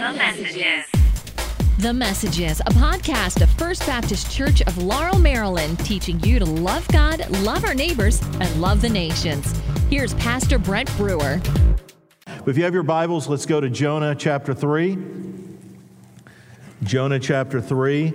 The Messages. The Messages, a podcast of First Baptist Church of Laurel, Maryland, teaching you to love God, love our neighbors, and love the nations. Here's Pastor Brent Brewer. If you have your Bibles, let's go to Jonah chapter 3. Jonah chapter 3.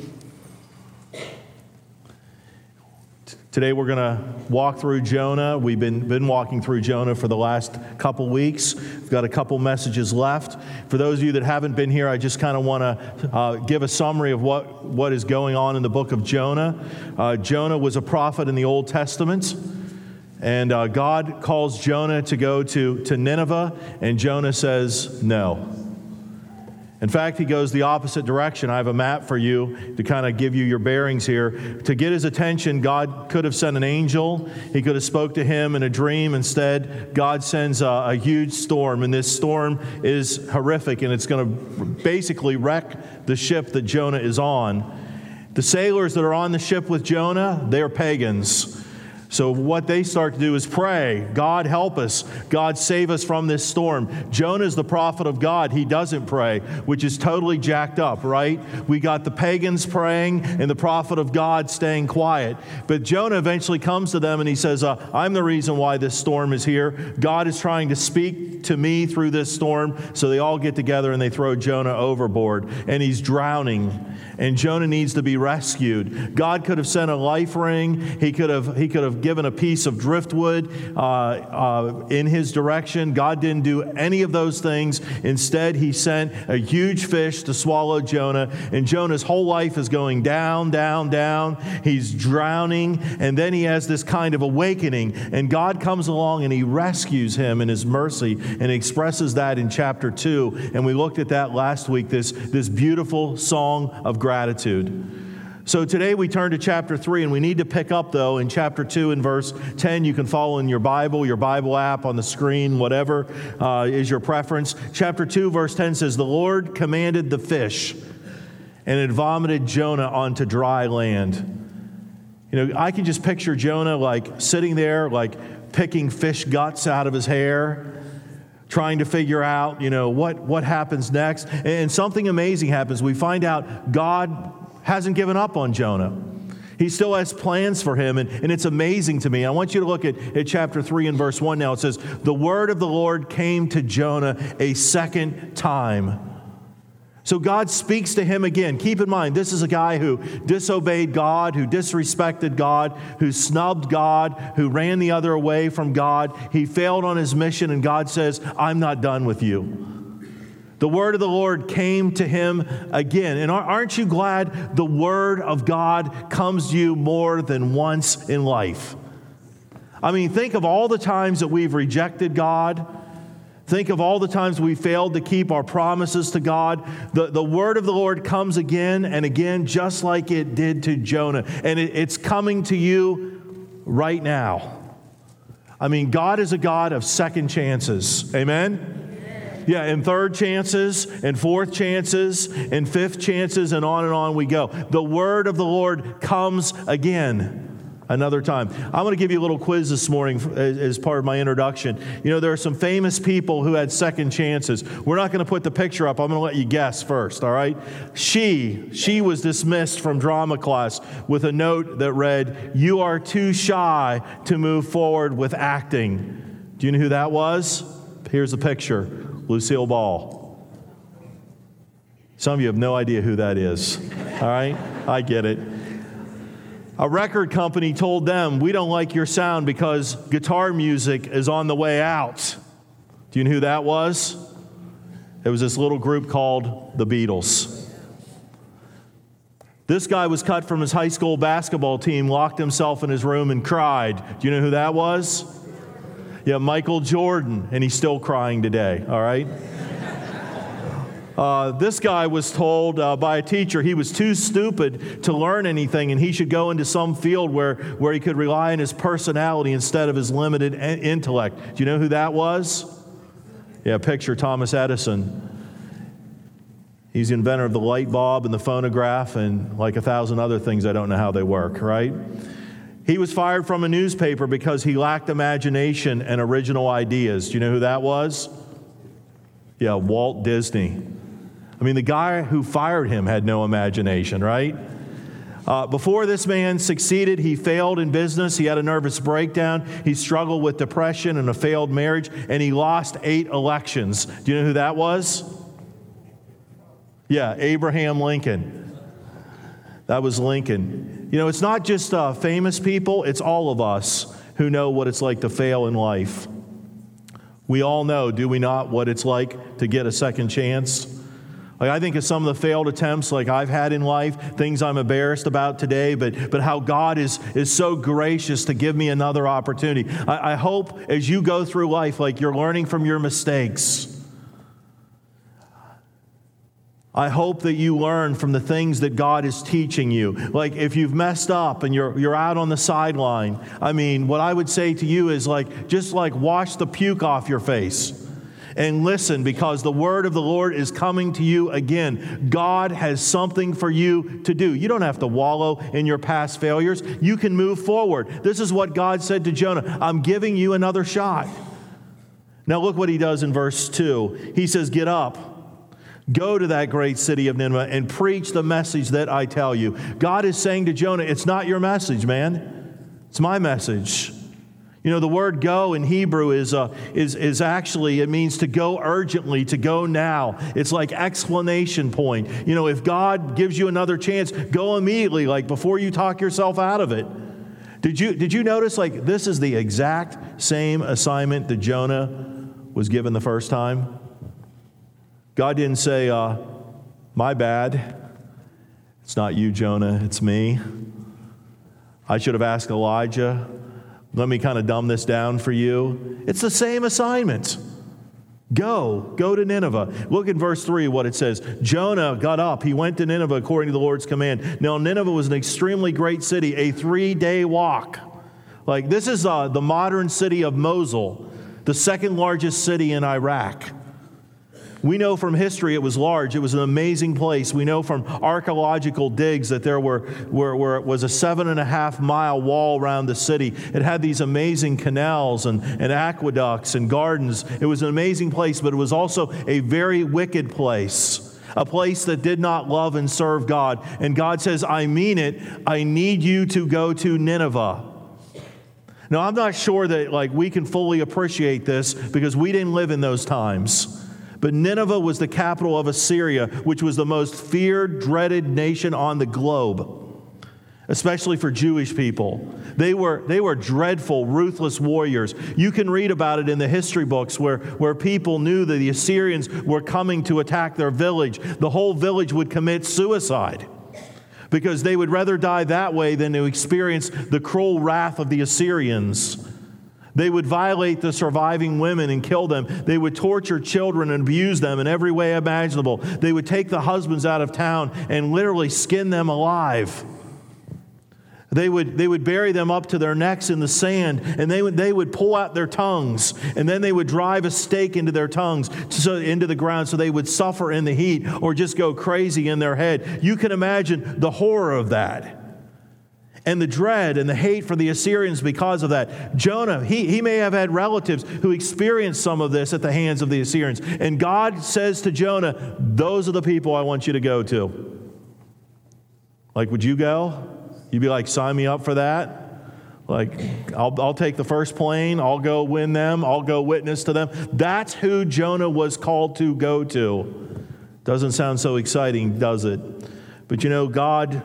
Today we're going to walk through Jonah. We've been walking through Jonah for the last couple weeks. We've got a couple messages left. For those of you that haven't been here, I just kind of want to give a summary of what is going on in the book of Jonah. Jonah was a prophet in the Old Testament. And God calls Jonah to go to Nineveh, and Jonah says no. In fact, he goes the opposite direction. I have a map for you to kind of give you your bearings here. To get his attention, God could have sent an angel. He could have spoke to him in a dream. Instead, God sends a huge storm, and this storm is horrific, and it's going to basically wreck the ship that Jonah is on. The sailors that are on the ship with Jonah, they're pagans. So what they start to do is pray, God help us, God save us from this storm. Jonah is the prophet of God. He doesn't pray, which is totally jacked up, right? We got the pagans praying and the prophet of God staying quiet. But Jonah eventually comes to them and he says, I'm the reason why this storm is here. God is trying to speak to me through this storm. So they all get together and they throw Jonah overboard, and he's drowning. And Jonah needs to be rescued. God could have sent a life ring. He could have given a piece of driftwood in his direction. God didn't do any of those things. Instead, he sent a huge fish to swallow Jonah. And Jonah's whole life is going down, down, down. He's drowning. And then he has this kind of awakening. And God comes along and he rescues him in his mercy and expresses that in chapter 2. And we looked at that last week, this beautiful song of gratitude. So today we turn to chapter 3, and we need to pick up, though, in chapter 2 in verse 10. You can follow in your Bible app on the screen, whatever is your preference. Chapter 2, verse 10 says, "The Lord commanded the fish, and it vomited Jonah onto dry land." You know, I can just picture Jonah like sitting there, like picking fish guts out of his hair, trying to figure out, what happens next. And something amazing happens. We find out God hasn't given up on Jonah. He still has plans for him, and it's amazing to me. I want you to look at chapter 3 and verse 1 now. It says, "The word of the Lord came to Jonah a second time." So God speaks to him again. Keep in mind, this is a guy who disobeyed God, who disrespected God, who snubbed God, who ran the other way from God. He failed on his mission, and God says, "I'm not done with you." The word of the Lord came to him again. And aren't you glad the word of God comes to you more than once in life? I mean, think of all the times that we've rejected God. Think of all the times we failed to keep our promises to God. The word of the Lord comes again and again, just like it did to Jonah. And it's coming to you right now. I mean, God is a God of second chances. Amen? Yeah, and third chances, and fourth chances, and fifth chances, and on we go. The word of the Lord comes again. Another time. I'm going to give you a little quiz this morning as part of my introduction. There are some famous people who had second chances. We're not going to put the picture up. I'm going to let you guess first, all right? She was dismissed from drama class with a note that read, "You are too shy to move forward with acting." Do you know who that was? Here's a picture. Lucille Ball. Some of you have no idea who that is. All right? I get it. A record company told them, "We don't like your sound because guitar music is on the way out." Do you know who that was? It was this little group called the Beatles. This guy was cut from his high school basketball team, locked himself in his room and cried. Do you know who that was? Yeah, Michael Jordan, and he's still crying today, all right? This guy was told by a teacher he was too stupid to learn anything, and he should go into some field where he could rely on his personality instead of his limited intellect. Do you know who that was? Yeah, picture Thomas Edison. He's the inventor of the light bulb and the phonograph and like 1,000 other things. I don't know how they work, right? He was fired from a newspaper because he lacked imagination and original ideas. Do you know who that was? Yeah, Walt Disney. I mean, the guy who fired him had no imagination, right? Before this man succeeded, he failed in business. He had a nervous breakdown. He struggled with depression and a failed marriage, and he lost 8 elections. Do you know who that was? Yeah, Abraham Lincoln. That was Lincoln. You know, it's not just famous people, it's all of us who know what it's like to fail in life. We all know, do we not, what it's like to get a second chance? Like, I think of some of the failed attempts like I've had in life, things I'm embarrassed about today, but how God is so gracious to give me another opportunity. I hope as you go through life, like you're learning from your mistakes. I hope that you learn from the things that God is teaching you. Like if you've messed up and you're out on the sideline, I mean, what I would say to you is just wash the puke off your face and listen, because the word of the Lord is coming to you again. God has something for you to do. You don't have to wallow in your past failures. You can move forward. This is what God said to Jonah. I'm giving you another shot. Now look what he does in verse 2. He says, get up. Go to that great city of Nineveh and preach the message that I tell you. God is saying to Jonah, it's not your message, man. It's my message. You know, the word go in Hebrew is actually, it means to go urgently, to go now. It's like exclamation point. You know, if God gives you another chance, go immediately, like before you talk yourself out of it. Did you notice, like, this is the exact same assignment that Jonah was given the first time? God didn't say, my bad. It's not you, Jonah, it's me. I should have asked Elijah. Let me kind of dumb this down for you. It's the same assignment. Go to Nineveh. Look at verse 3, what it says. Jonah got up. He went to Nineveh according to the Lord's command. Now, Nineveh was an extremely great city, a 3-day walk. Like, this is the modern city of Mosul, the second largest city in Iraq. We know from history it was large. It was an amazing place. We know from archaeological digs that there was a 7.5-mile wall around the city. It had these amazing canals and aqueducts and gardens. It was an amazing place, but it was also a very wicked place, a place that did not love and serve God. And God says, I mean it. I need you to go to Nineveh. Now, I'm not sure that we can fully appreciate this because we didn't live in those times. But Nineveh was the capital of Assyria, which was the most feared, dreaded nation on the globe, especially for Jewish people. They were dreadful, ruthless warriors. You can read about it in the history books where people knew that the Assyrians were coming to attack their village. The whole village would commit suicide because they would rather die that way than to experience the cruel wrath of the Assyrians. They would violate the surviving women and kill them. They would torture children and abuse them in every way imaginable. They would take the husbands out of town and literally skin them alive. They would bury them up to their necks in the sand, and they would pull out their tongues, and then they would drive a stake into their tongues, into the ground, so they would suffer in the heat or just go crazy in their head. You can imagine the horror of that. And the dread and the hate for the Assyrians because of that. Jonah, he may have had relatives who experienced some of this at the hands of the Assyrians. And God says to Jonah, those are the people I want you to go to. Like, would you go? You'd be like, sign me up for that? Like, I'll take the first plane. I'll go win them. I'll go witness to them. That's who Jonah was called to go to. Doesn't sound so exciting, does it? But you know, God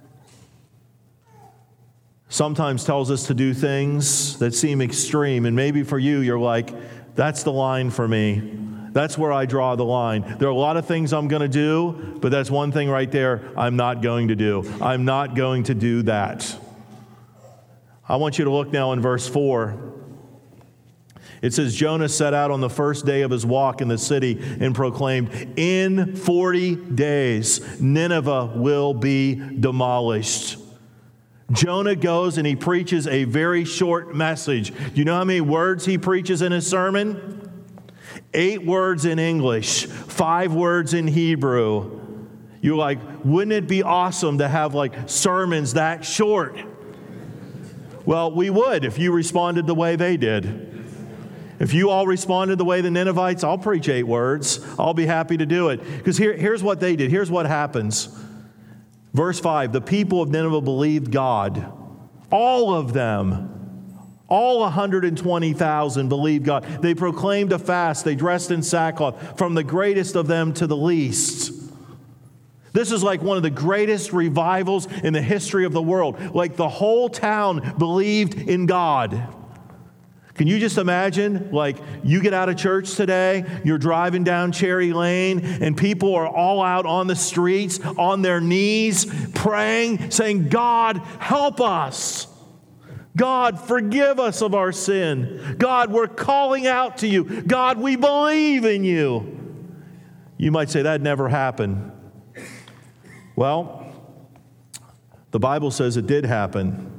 sometimes tells us to do things that seem extreme. And maybe for you, you're like, that's the line for me. That's where I draw the line. There are a lot of things I'm going to do, but that's one thing right there I'm not going to do. I'm not going to do that. I want you to look now in verse 4. It says, Jonah set out on the first day of his walk in the city and proclaimed, in 40 days, Nineveh will be demolished. Jonah goes and he preaches a very short message. Do you know how many words he preaches in his sermon? 8 words in English, 5 words in Hebrew. You're like, wouldn't it be awesome to have sermons that short? Well, we would if you responded the way they did. If you all responded the way the Ninevites, I'll preach 8 words. I'll be happy to do it. Because here's what they did. Here's what happens. Verse 5, the people of Nineveh believed God. All of them. All 120,000 believed God. They proclaimed a fast. They dressed in sackcloth, from the greatest of them to the least. This is like one of the greatest revivals in the history of the world. Like the whole town believed in God. Can you just imagine, like, you get out of church today, you're driving down Cherry Lane, and people are all out on the streets, on their knees, praying, saying, God, help us. God, forgive us of our sin. God, we're calling out to you. God, we believe in you. You might say, that never happened. Well, the Bible says it did happen.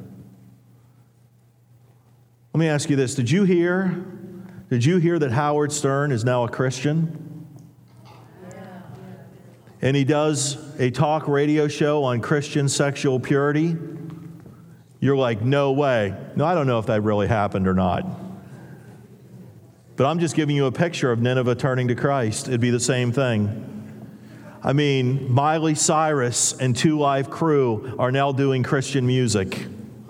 Let me ask you this. Did you hear that Howard Stern is now a Christian? And he does a talk radio show on Christian sexual purity? You're like, no way. No, I don't know if that really happened or not. But I'm just giving you a picture of Nineveh turning to Christ. It'd be the same thing. I mean, Miley Cyrus and Two Live Crew are now doing Christian music.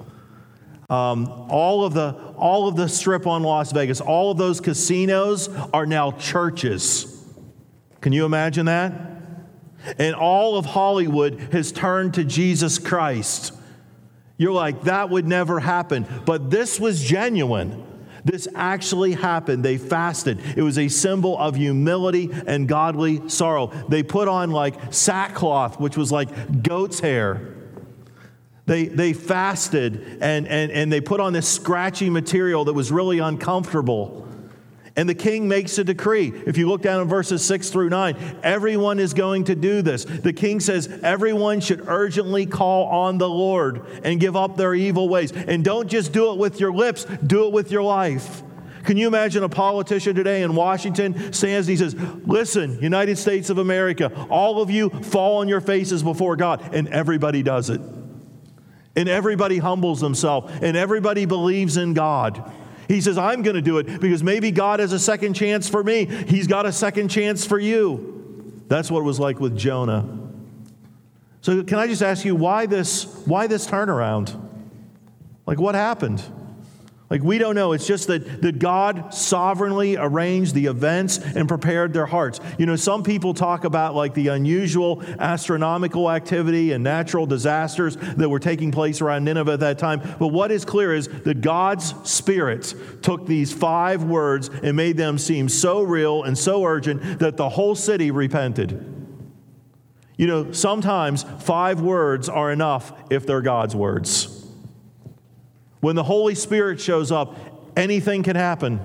All of the strip on Las Vegas, all of those casinos are now churches. Can you imagine that? And all of Hollywood has turned to Jesus Christ. You're like, that would never happen. But this was genuine. This actually happened. They fasted. It was a symbol of humility and godly sorrow. They put on like sackcloth, which was like goat's hair. They fasted and they put on this scratchy material that was really uncomfortable. And the king makes a decree. If you look down in verses 6 through 9, everyone is going to do this. The king says everyone should urgently call on the Lord and give up their evil ways. And don't just do it with your lips, do it with your life. Can you imagine a politician today in Washington stands and he says, listen, United States of America, all of you fall on your faces before God. And everybody does it. And everybody humbles themselves. And everybody believes in God. He says, I'm going to do it because maybe God has a second chance for me. He's got a second chance for you. That's what it was like with Jonah. So can I just ask you, why this turnaround? Like, what happened? Like, we don't know. It's just that God sovereignly arranged the events and prepared their hearts. You know, some people talk about like the unusual astronomical activity and natural disasters that were taking place around Nineveh at that time. But what is clear is that God's Spirit took these 5 words and made them seem so real and so urgent that the whole city repented. You know, sometimes 5 words are enough if they're God's words. When the Holy Spirit shows up, anything can happen.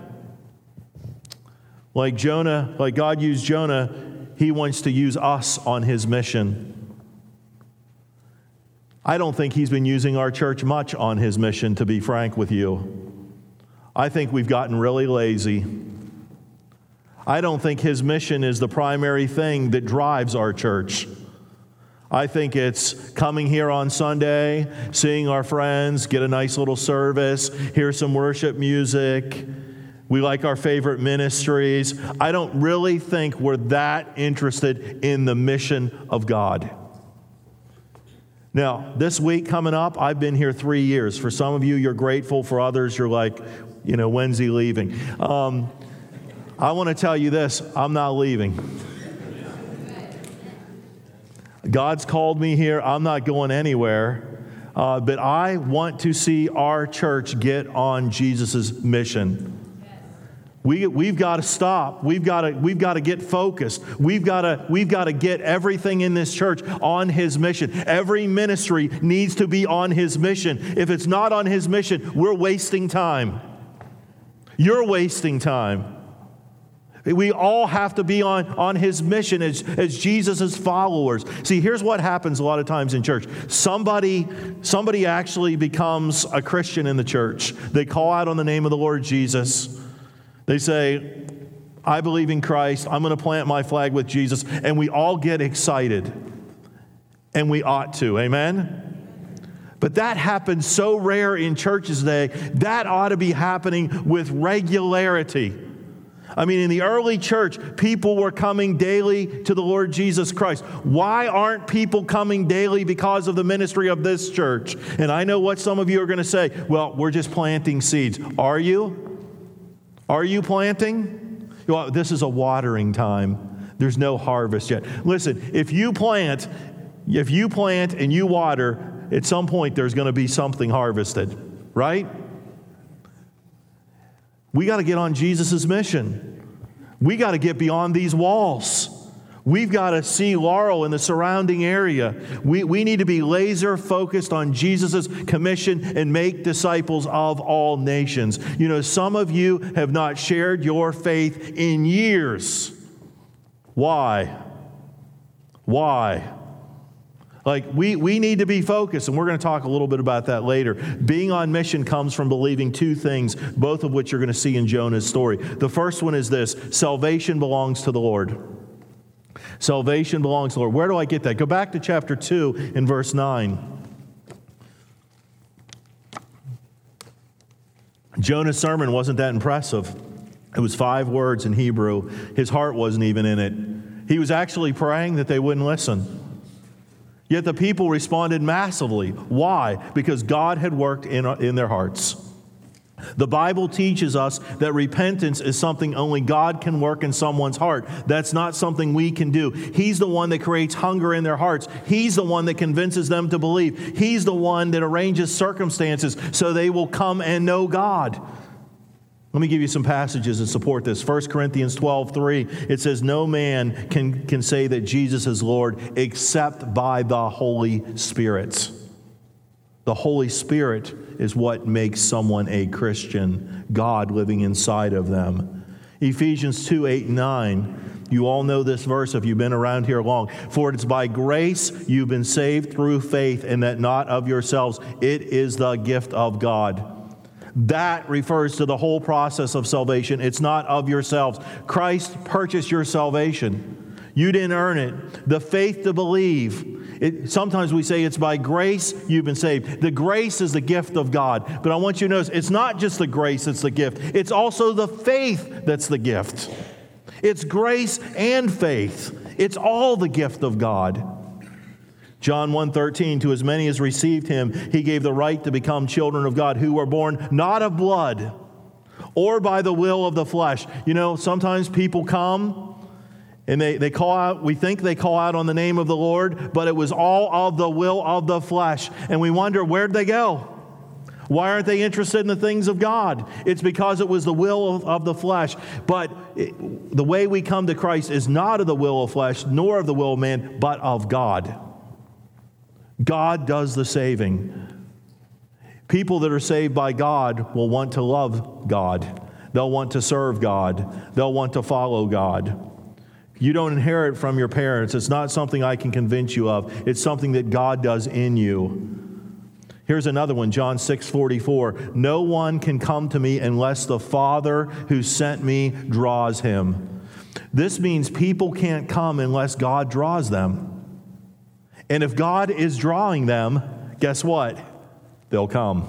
Like Jonah, like God used Jonah, He wants to use us on His mission. I don't think He's been using our church much on His mission, to be frank with you. I think we've gotten really lazy. I don't think His mission is the primary thing that drives our church. I think it's coming here on Sunday, seeing our friends, get a nice little service, hear some worship music. We like our favorite ministries. I don't really think we're that interested in the mission of God. Now, this week coming up, I've been here 3 years. For some of you, you're grateful. For others, you're like, you know, when's he leaving? I want to tell you this, I'm not leaving. God's called me here. I'm not going anywhere. But I want to see our church get on Jesus' mission. We've got to stop. We've got to get focused. We've got to get everything in this church on His mission. Every ministry needs to be on His mission. If it's not on His mission, we're wasting time. You're wasting time. We all have to be on His mission as Jesus' followers. See, here's what happens a lot of times in church. Somebody actually becomes a Christian in the church. They call out on the name of the Lord Jesus. They say, I believe in Christ. I'm going to plant my flag with Jesus. And we all get excited. And we ought to. Amen? But that happens so rare in churches today. That ought to be happening with regularity. I mean, in the early church, people were coming daily to the Lord Jesus Christ. Why aren't people coming daily because of the ministry of this church? And I know what some of you are going to say. Well, we're just planting seeds. Are you? Are you planting? Well, this is a watering time. There's no harvest yet. Listen, if you plant and you water, at some point there's going to be something harvested, right? We got to get on Jesus' mission. We got to get beyond these walls. We've got to see Laurel and the surrounding area. We need to be laser focused on Jesus' commission and make disciples of all nations. You know, some of you have not shared your faith in years. Why? Why? Like, we need to be focused, and we're going to talk a little bit about that later. Being on mission comes from believing two things, both of which you're going to see in Jonah's story. The first one is this: salvation belongs to the Lord. Salvation belongs to the Lord. Where do I get that? Go back to chapter 2 in verse 9. Jonah's sermon wasn't that impressive. It was 5 words in Hebrew. His heart wasn't even in it. He was actually praying that they wouldn't listen. Yet the people responded massively. Why? Because God had worked in their hearts. The Bible teaches us that repentance is something only God can work in someone's heart. That's not something we can do. He's the one that creates hunger in their hearts. He's the one that convinces them to believe. He's the one that arranges circumstances so they will come and know God. Let me give you some passages that support this. 1 Corinthians 12:3, it says, no man can say that Jesus is Lord except by the Holy Spirit. The Holy Spirit is what makes someone a Christian, God living inside of them. Ephesians 2:8-9, you all know this verse if you've been around here long. For it's by grace you've been saved through faith, and that not of yourselves. It is the gift of God. That refers to the whole process of salvation. It's not of yourselves. Christ purchased your salvation. You didn't earn it. The faith to believe. Sometimes we say it's by grace you've been saved. The grace is the gift of God. But I want you to notice, it's not just the grace that's the gift. It's also the faith that's the gift. It's grace and faith. It's all the gift of God. John 1:13, to as many as received him, he gave the right to become children of God, who were born not of blood or by the will of the flesh. You know, sometimes people come and they call out, we think they call out on the name of the Lord, but it was all of the will of the flesh. And we wonder, where'd they go? Why aren't they interested in the things of God? It's because it was the will of the flesh. But the way we come to Christ is not of the will of flesh, nor of the will of man, but of God. God does the saving. People that are saved by God will want to love God. They'll want to serve God. They'll want to follow God. You don't inherit from your parents. It's not something I can convince you of. It's something that God does in you. Here's another one, John 6:44. No one can come to me unless the Father who sent me draws him. This means people can't come unless God draws them. And if God is drawing them, guess what? They'll come.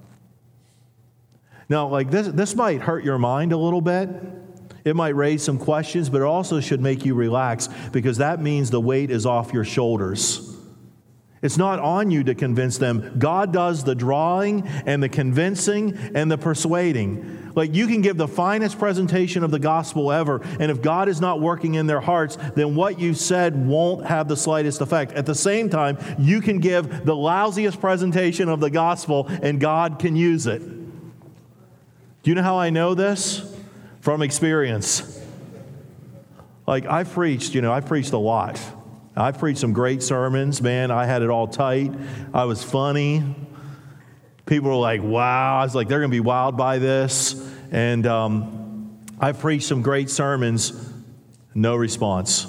Now, like this might hurt your mind a little bit. It might raise some questions, but it also should make you relax, because that means the weight is off your shoulders. It's not on you to convince them. God does the drawing and the convincing and the persuading. Like, you can give the finest presentation of the gospel ever, and if God is not working in their hearts, then what you said won't have the slightest effect. At the same time, you can give the lousiest presentation of the gospel, and God can use it. Do you know how I know this? From experience. Like, I've preached a lot. I've preached some great sermons, man. I had it all tight. I was funny. People were like, wow. I was like, they're going to be wowed by this. And I've preached some great sermons. No response.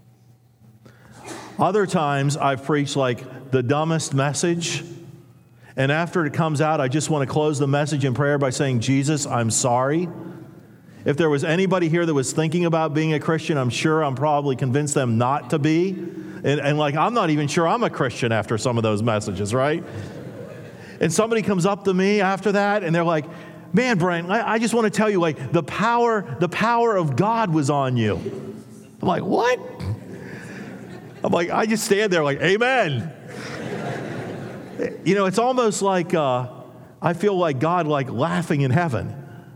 Other times, I've preached like the dumbest message. And after it comes out, I just want to close the message in prayer by saying, Jesus, I'm sorry. If there was anybody here that was thinking about being a Christian, I'm sure I'm probably convinced them not to be. And like, I'm not even sure I'm a Christian after some of those messages, right? And somebody comes up to me after that, and they're like, man, Brent, I just want to tell you, like, the power of God was on you. I'm like, what? I'm like, I just stand there like, amen. You know, it's almost like I feel like God like laughing in heaven.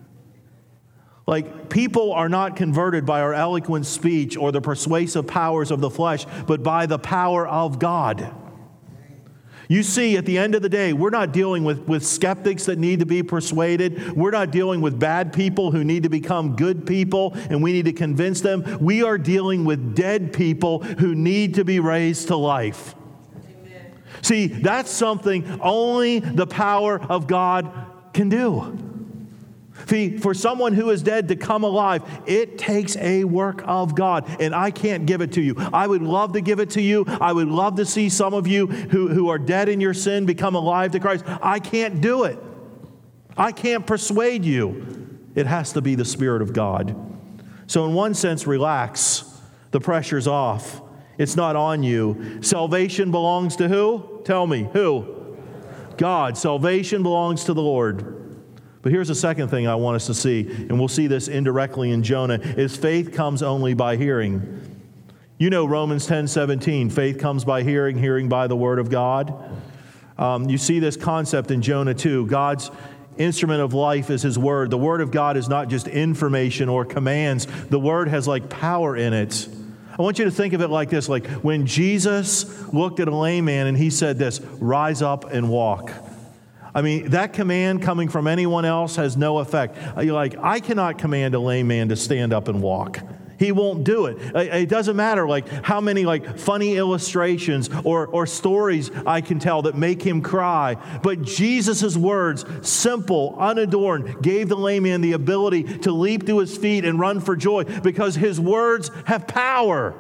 Like, people are not converted by our eloquent speech or the persuasive powers of the flesh, but by the power of God. You see, at the end of the day, we're not dealing with skeptics that need to be persuaded. We're not dealing with bad people who need to become good people and we need to convince them. We are dealing with dead people who need to be raised to life. Amen. See, that's something only the power of God can do. See, for someone who is dead to come alive, it takes a work of God, and I can't give it to you. I would love to give it to you. I would love to see some of you who are dead in your sin become alive to Christ. I can't do it. I can't persuade you. It has to be the Spirit of God. So in one sense, relax. The pressure's off. It's not on you. Salvation belongs to who? Tell me, who? God. Salvation belongs to the Lord. But here's the second thing I want us to see, and we'll see this indirectly in Jonah, is faith comes only by hearing. You know Romans 10:17, faith comes by hearing, hearing by the word of God. You see this concept in Jonah too. God's instrument of life is His word. The word of God is not just information or commands. The word has like power in it. I want you to think of it like this, like when Jesus looked at a lame man and He said this, rise up and walk. I mean, that command coming from anyone else has no effect. You're like, I cannot command a lame man to stand up and walk. He won't do it. It doesn't matter like how many like funny illustrations or stories I can tell that make him cry. But Jesus' words, simple, unadorned, gave the lame man the ability to leap to his feet and run for joy because His words have power.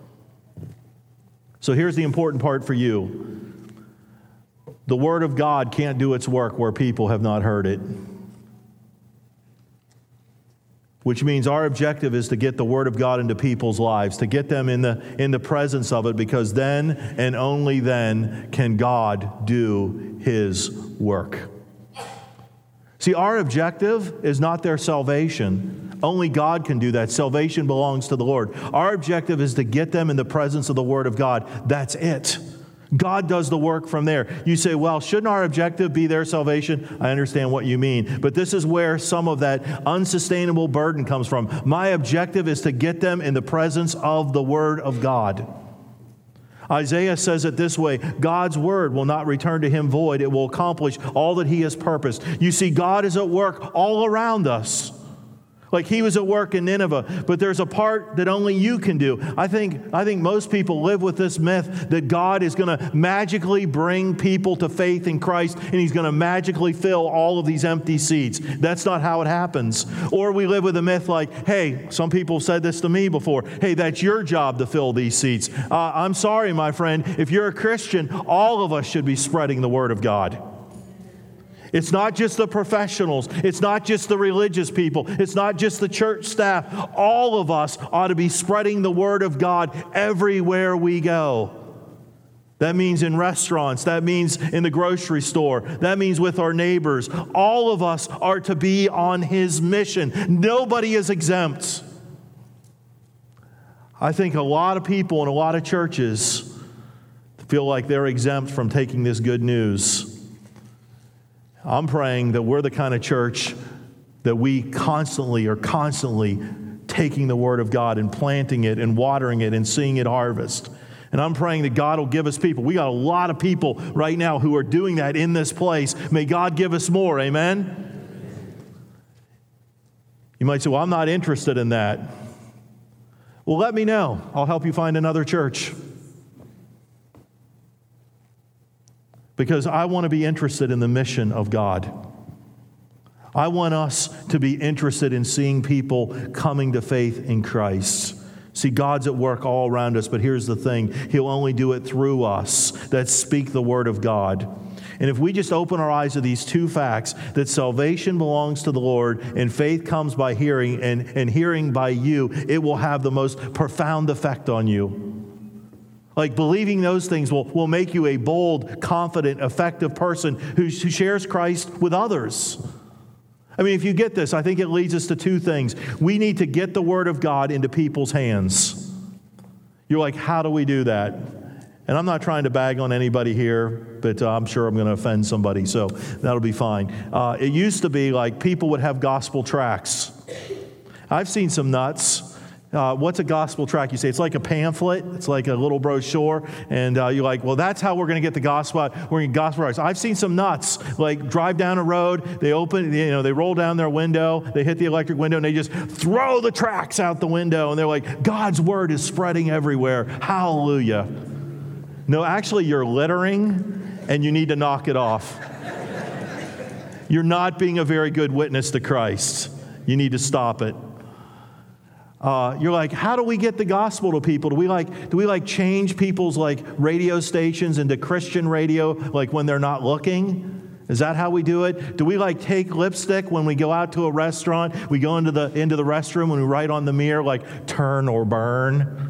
So here's the important part for you. The Word of God can't do its work where people have not heard it. Which means our objective is to get the Word of God into people's lives, to get them in the presence of it, because then and only then can God do His work. See, our objective is not their salvation. Only God can do that. Salvation belongs to the Lord. Our objective is to get them in the presence of the Word of God. That's it. God does the work from there. You say, well, shouldn't our objective be their salvation? I understand what you mean. But this is where some of that unsustainable burden comes from. My objective is to get them in the presence of the Word of God. Isaiah says it this way, God's Word will not return to Him void. It will accomplish all that He has purposed. You see, God is at work all around us. Like He was at work in Nineveh, but there's a part that only you can do. I think most people live with this myth that God is going to magically bring people to faith in Christ and He's going to magically fill all of these empty seats. That's not how it happens. Or we live with a myth like, hey, some people said this to me before, hey, that's your job to fill these seats. I'm sorry, my friend, if you're a Christian, all of us should be spreading the Word of God. It's not just the professionals. It's not just the religious people. It's not just the church staff. All of us ought to be spreading the Word of God everywhere we go. That means in restaurants. That means in the grocery store. That means with our neighbors. All of us are to be on His mission. Nobody is exempt. I think a lot of people in a lot of churches feel like they're exempt from taking this good news. I'm praying that we're the kind of church that we constantly taking the Word of God and planting it and watering it and seeing it harvest. And I'm praying that God will give us people. We got a lot of people right now who are doing that in this place. May God give us more. Amen? You might say, well, I'm not interested in that. Well, let me know. I'll help you find another church. Because I want to be interested in the mission of God. I want us to be interested in seeing people coming to faith in Christ. See, God's at work all around us, but here's the thing. He'll only do it through us that speak the Word of God. And if we just open our eyes to these two facts, that salvation belongs to the Lord and faith comes by hearing and hearing by you, it will have the most profound effect on you. Like believing those things will make you a bold, confident, effective person who shares Christ with others. I mean, if you get this, I think it leads us to two things. We need to get the Word of God into people's hands. You're like, how do we do that? And I'm not trying to bag on anybody here, but I'm sure I'm going to offend somebody, so that'll be fine. It used to be like people would have gospel tracts. I've seen some nuts. What's a gospel tract? You say it's like a pamphlet. It's like a little brochure. And you're like, well, that's how we're going to get the gospel out. We're going to gospel rights. I've seen some nuts, like drive down a road. They open, they roll down their window. They hit the electric window and they just throw the tracts out the window. And they're like, God's word is spreading everywhere. Hallelujah. No, actually, you're littering and you need to knock it off. You're not being a very good witness to Christ. You need to stop it. You're like, how do we get the gospel to people? Do we like change people's like radio stations into Christian radio, like when they're not looking? Is that how we do it? Do we like take lipstick when we go out to a restaurant? We go into the restroom and we write on the mirror like turn or burn.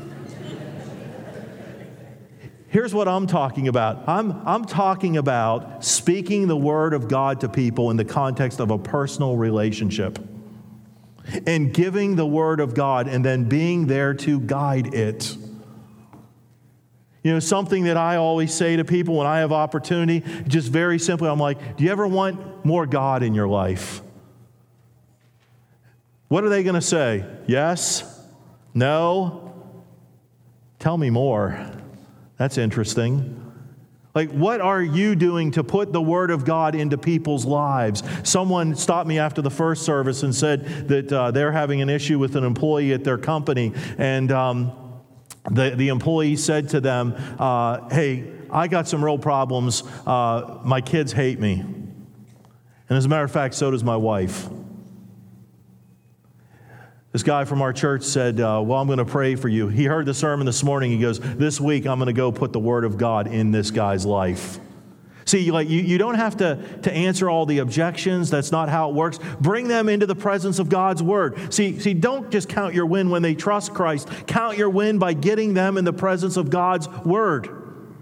Here's what I'm talking about. I'm talking about speaking the word of God to people in the context of a personal relationship. And giving the word of God and then being there to guide it. Something that I always say to people when I have opportunity, just very simply, I'm like, do you ever want more God in your life? What are they going to say? Yes? No? Tell me more. That's interesting. Like, what are you doing to put the Word of God into people's lives? Someone stopped me after the first service and said that they're having an issue with an employee at their company. And the employee said to them, hey, I got some real problems. My kids hate me. And as a matter of fact, so does my wife. This guy from our church said, well, I'm going to pray for you. He heard the sermon this morning. He goes, this week I'm going to go put the Word of God in this guy's life. See, you don't have to answer all the objections. That's not how it works. Bring them into the presence of God's Word. See, don't just count your win when they trust Christ. Count your win by getting them in the presence of God's Word.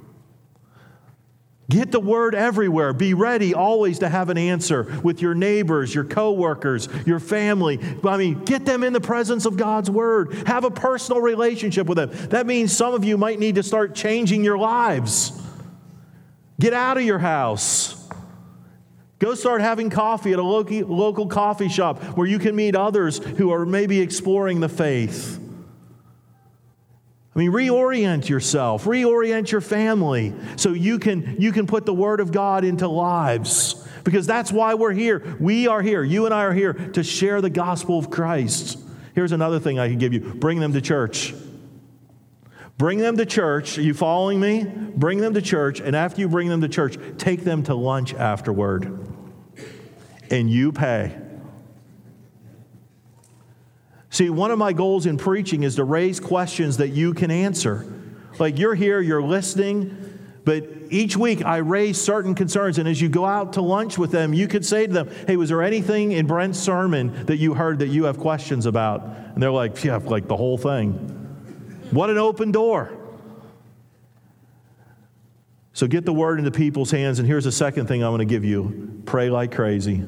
Get the word everywhere. Be ready always to have an answer with your neighbors, your coworkers, your family. I mean, get them in the presence of God's word. Have a personal relationship with them. That means some of you might need to start changing your lives. Get out of your house. Go start having coffee at a local coffee shop where you can meet others who are maybe exploring the faith. I mean, reorient yourself, reorient your family so you can put the Word of God into lives. Because that's why we're here. We are here. You and I are here to share the gospel of Christ. Here's another thing I can give you. Bring them to church. Bring them to church. Are you following me? Bring them to church. And after you bring them to church, take them to lunch afterward. And you pay. See, one of my goals in preaching is to raise questions that you can answer. Like you're here, you're listening, but each week I raise certain concerns. And as you go out to lunch with them, you could say to them, hey, was there anything in Brent's sermon that you heard that you have questions about? And they're like, yeah, like the whole thing. What an open door. So get the word into people's hands. And here's the second thing I'm going to give you. Pray like crazy.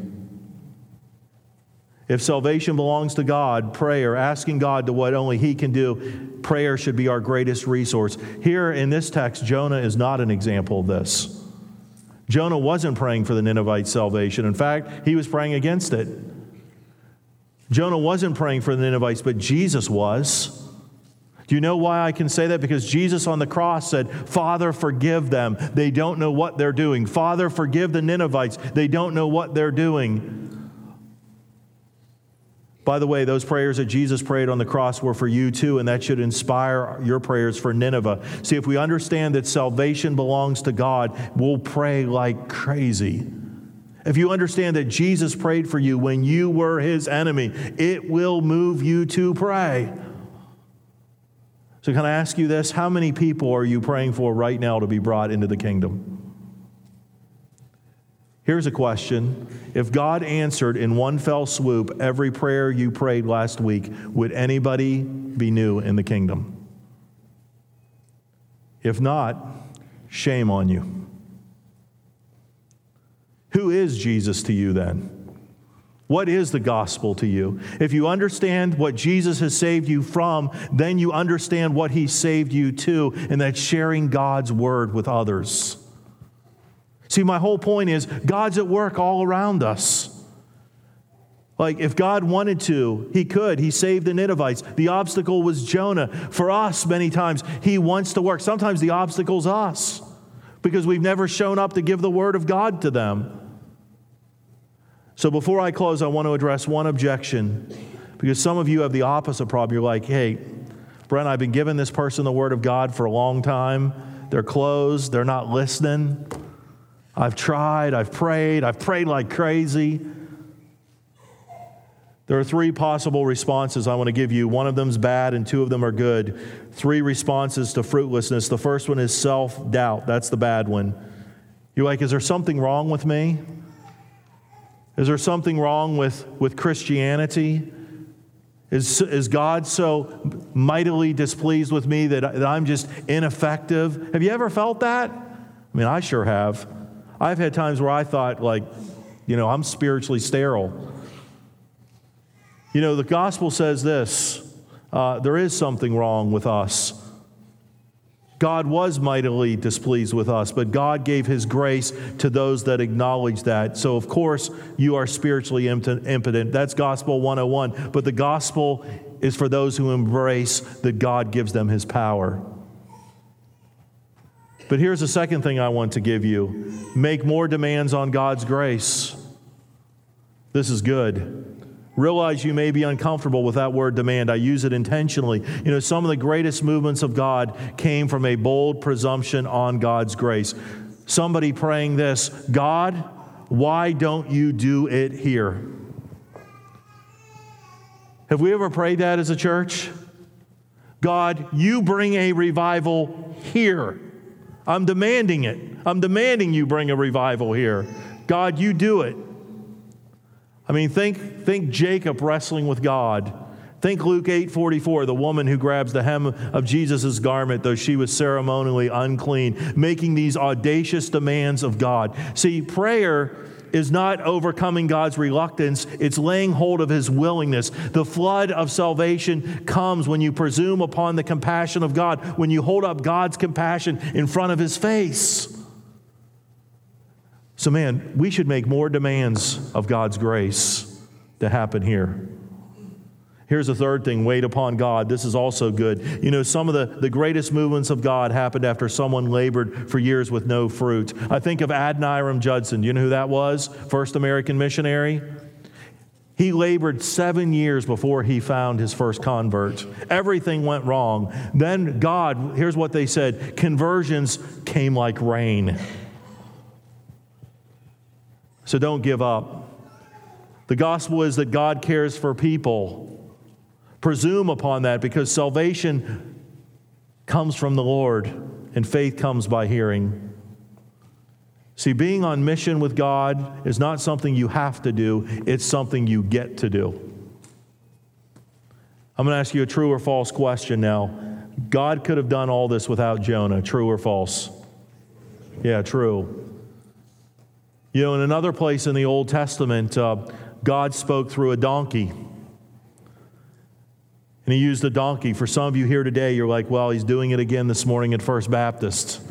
If salvation belongs to God, prayer, asking God to what only He can do, prayer should be our greatest resource. Here in this text, Jonah is not an example of this. Jonah wasn't praying for the Ninevites' salvation. In fact, he was praying against it. Jonah wasn't praying for the Ninevites, but Jesus was. Do you know why I can say that? Because Jesus on the cross said, Father, forgive them. They don't know what they're doing. Father, forgive the Ninevites. They don't know what they're doing. By the way, those prayers that Jesus prayed on the cross were for you too, and that should inspire your prayers for Nineveh. See, if we understand that salvation belongs to God, we'll pray like crazy. If you understand that Jesus prayed for you when you were His enemy, it will move you to pray. So can I ask you this? How many people are you praying for right now to be brought into the kingdom? Here's a question. If God answered in one fell swoop every prayer you prayed last week, would anybody be new in the kingdom? If not, shame on you. Who is Jesus to you then? What is the gospel to you? If you understand what Jesus has saved you from, then you understand what he saved you to, and that's sharing God's word with others. See, my whole point is God's at work all around us. Like, if God wanted to, he could. He saved the Ninevites. The obstacle was Jonah. For us, many times, he wants to work. Sometimes the obstacle's us because we've never shown up to give the word of God to them. So before I close, I want to address one objection, because some of you have the opposite problem. You're like, hey, Brent, I've been giving this person the word of God for a long time. They're closed. They're not listening. I've tried. I've prayed like crazy. There are three possible responses I want to give you. One of them's bad and two of them are good. Three responses to fruitlessness. The first one is self-doubt. That's the bad one. You're like, is there something wrong with me? Is there something wrong with Christianity? Is God so mightily displeased with me that I'm just ineffective? Have you ever felt that? I mean, I sure have. I've had times where I thought, like, I'm spiritually sterile. The gospel says this, there is something wrong with us. God was mightily displeased with us, but God gave his grace to those that acknowledge that. So, of course, you are spiritually impotent. That's Gospel 101. But the gospel is for those who embrace that God gives them his power. But here's the second thing I want to give you. Make more demands on God's grace. This is good. Realize you may be uncomfortable with that word demand. I use it intentionally. Some of the greatest movements of God came from a bold presumption on God's grace. Somebody praying this, God, why don't you do it here? Have we ever prayed that as a church? God, you bring a revival here. I'm demanding it. I'm demanding you bring a revival here. God, you do it. I mean, think Jacob wrestling with God. Think Luke 8:44, the woman who grabs the hem of Jesus' garment, though she was ceremonially unclean, making these audacious demands of God. See, prayer is not overcoming God's reluctance. It's laying hold of his willingness. The flood of salvation comes when you presume upon the compassion of God, when you hold up God's compassion in front of his face. So, man, we should make more demands of God's grace to happen here. Here's the third thing, wait upon God. This is also good. Some of the greatest movements of God happened after someone labored for years with no fruit. I think of Adoniram Judson. Do you know who that was? First American missionary. He labored 7 years before he found his first convert. Everything went wrong. Then God, here's what they said, conversions came like rain. So don't give up. The gospel is that God cares for people. Presume upon that, because salvation comes from the Lord and faith comes by hearing. See, being on mission with God is not something you have to do, it's something you get to do. I'm going to ask you a true or false question now. God could have done all this without Jonah. True or false? Yeah, true. In another place in the Old Testament, God spoke through a donkey. And he used a donkey. For some of you here today, you're like, well, he's doing it again this morning at First Baptist.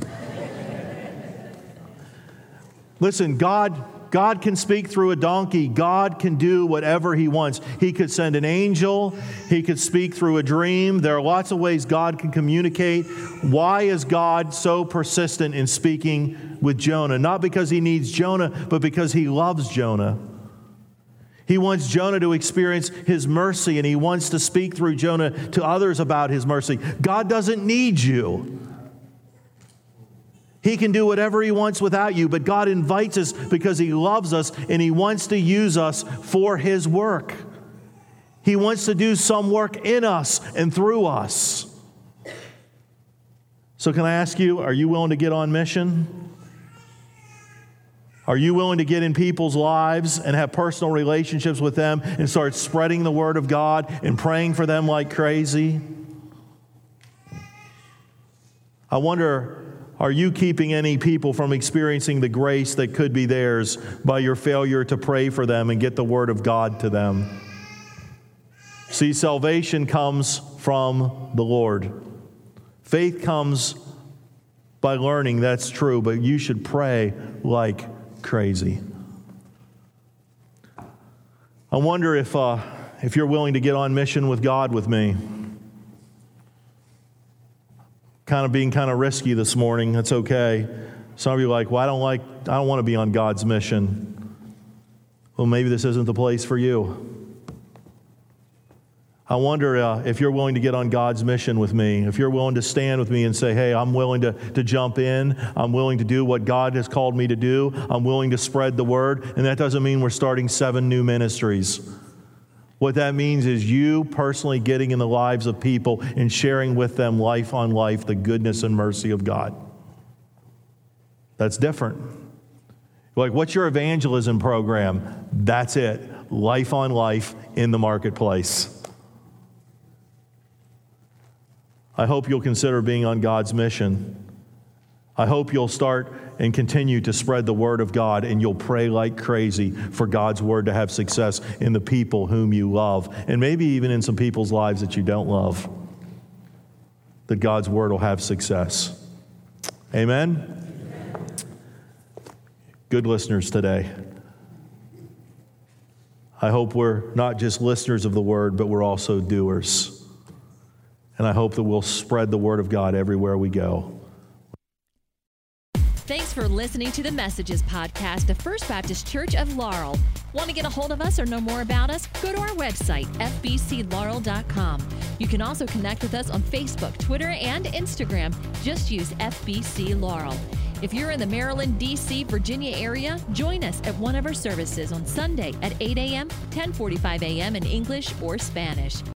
Listen, God can speak through a donkey. God can do whatever he wants. He could send an angel. He could speak through a dream. There are lots of ways God can communicate. Why is God so persistent in speaking with Jonah? Not because he needs Jonah, but because he loves Jonah. He wants Jonah to experience his mercy, and he wants to speak through Jonah to others about his mercy. God doesn't need you. He can do whatever he wants without you, but God invites us because he loves us and he wants to use us for his work. He wants to do some work in us and through us. So can I ask you, are you willing to get on mission? Are you willing to get in people's lives and have personal relationships with them and start spreading the word of God and praying for them like crazy? I wonder, are you keeping any people from experiencing the grace that could be theirs by your failure to pray for them and get the Word of God to them? See, salvation comes from the Lord. Faith comes by learning, that's true, but you should pray like crazy. I wonder if you're willing to get on mission with God with me. Being kind of risky this morning. That's okay. Some of you are like, well, I don't want to be on God's mission. Well, maybe this isn't the place for you. I wonder if you're willing to get on God's mission with me, if you're willing to stand with me and say, hey, I'm willing to jump in. I'm willing to do what God has called me to do. I'm willing to spread the word. And that doesn't mean we're starting 7 new ministries. What that means is you personally getting in the lives of people and sharing with them life on life the goodness and mercy of God. That's different. Like, what's your evangelism program? That's it. Life on life in the marketplace. I hope you'll consider being on God's mission. I hope you'll start and continue to spread the word of God, and you'll pray like crazy for God's word to have success in the people whom you love, and maybe even in some people's lives that you don't love, that God's word will have success. Amen? Good listeners today. I hope we're not just listeners of the word, but we're also doers. And I hope that we'll spread the word of God everywhere we go. Thanks for listening to the Messages podcast of First Baptist Church of Laurel. Want to get a hold of us or know more about us? Go to our website, fbclaurel.com. You can also connect with us on Facebook, Twitter, and Instagram. Just use FBC Laurel. If you're in the Maryland, D.C., Virginia area, join us at one of our services on Sunday at 8 a.m., 10:45 a.m. in English or Spanish.